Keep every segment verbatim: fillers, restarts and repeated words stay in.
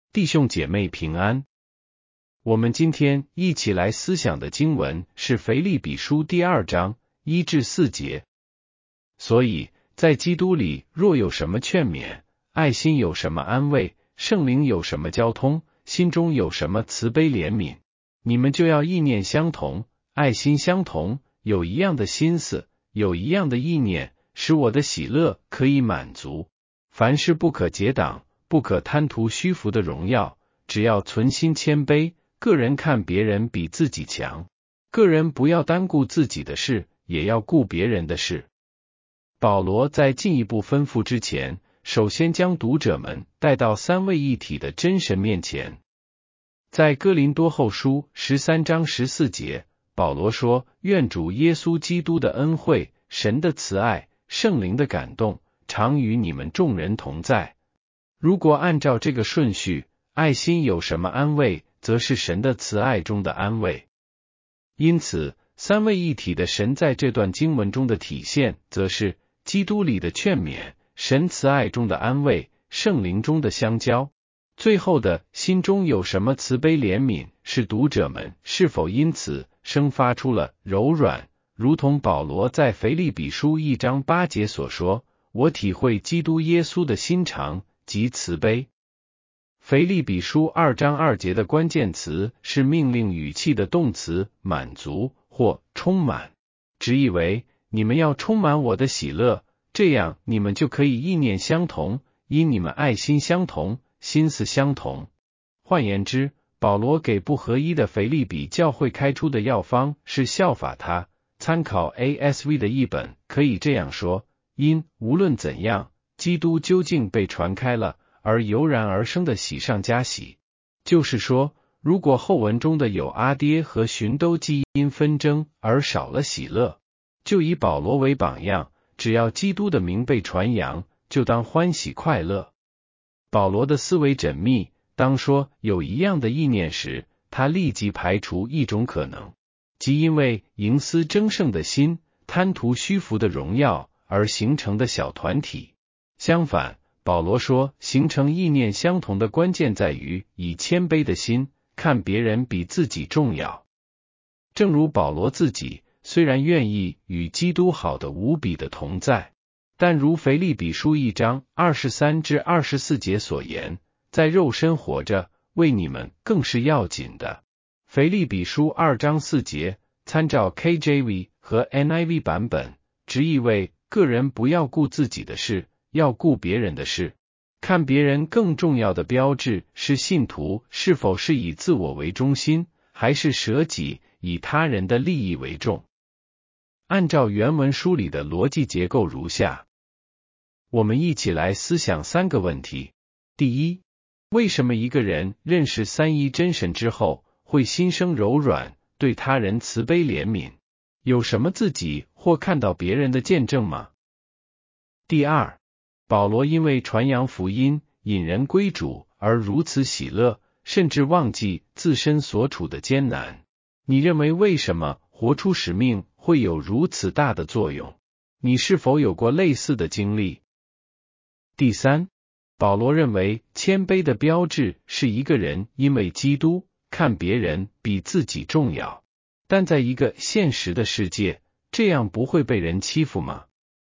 弟兄姐妹平安。我们今天一起来思想的经文是腓立比书第二章一至四节。所以，在基督里若有什么劝勉，爱心有什么安慰，圣灵有什么交通，心中有什么慈悲怜悯，你们就要意念相同，爱心相同，有一样的心思，有一样的意念，使我的喜乐可以满足。凡事不可结党，不可贪图虚浮的荣耀，只要存心谦卑，个人看别人比自己强，个人不要单顾自己的事，也要顾别人的事。保罗在进一步吩咐之前，首先将读者们带到三位一体的真神面前。在哥林多后书十三章十四节，保罗说：愿主耶稣基督的恩惠、神的慈爱、圣灵的感动，常与你们众人同在。如果按照这个顺序，爱心有什么安慰，则是神的慈爱中的安慰。因此，三位一体的神在这段经文中的体现，则是基督里的劝勉，神慈爱中的安慰，圣灵中的相交。最后的心中有什么慈悲怜悯，是读者们是否因此生发出了柔软，如同保罗在腓立比书一章八节所说：我体会基督耶稣的心肠及慈悲。腓立比书二章二节的关键词是命令语气的动词满足或充满，直译为你们要充满我的喜乐，这样你们就可以意念相同，因你们爱心相同，心思相同。换言之，保罗给不合一的腓立比教会开出的药方是效法他。参考 A S V 的译本可以这样说：因无论怎样，基督究竟被传开了，而油然而生的喜上加喜。就是说，如果后文中的有阿爹和寻都基因纷争而少了喜乐，就以保罗为榜样，只要基督的名被传扬，就当欢喜快乐。保罗的思维缜密，当说有一样的意念时，他立即排除一种可能，即因为营私争胜的心，贪图虚浮的荣耀而形成的小团体。相反，保罗说形成意念相同的关键在于以谦卑的心看别人比自己重要。正如保罗自己虽然愿意与基督好的无比的同在，但如腓立比书一章二十三至二十四节所言，在肉身活着为你们更是要紧的。腓立比书二章四节，参照 K J V 和 N I V 版本，直译为个人不要顾自己的事，要顾别人的事。看别人更重要的标志是信徒是否是以自我为中心，还是舍己以他人的利益为重。按照原文书里的逻辑结构如下，我们一起来思想三个问题。第一，为什么一个人认识三一真神之后，会心生柔软，对他人慈悲怜悯？有什么自己或看到别人的见证吗？第二，保罗因为传扬福音，引人归主而如此喜乐，甚至忘记自身所处的艰难。你认为为什么活出使命会有如此大的作用？你是否有过类似的经历？第三，保罗认为谦卑的标志是一个人因为基督看别人比自己重要，但在一个现实的世界，这样不会被人欺负吗？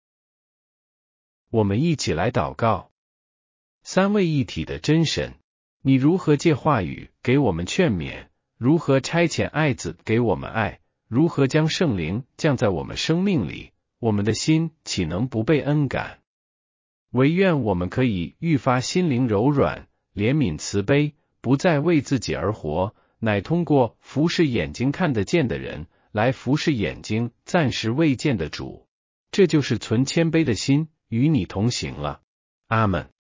我们一起来祷告。三位一体的真神，你如何借话语给我们劝勉？如何差遣爱子给我们爱？如何将圣灵降在我们生命里？我们的心岂能不被恩感？唯愿我们可以愈发心灵柔软，怜悯慈悲，不再为自己而活，乃通过服侍眼睛看得见的人，来服侍眼睛暂时未见的主。这就是存谦卑的心与你同行了。阿们。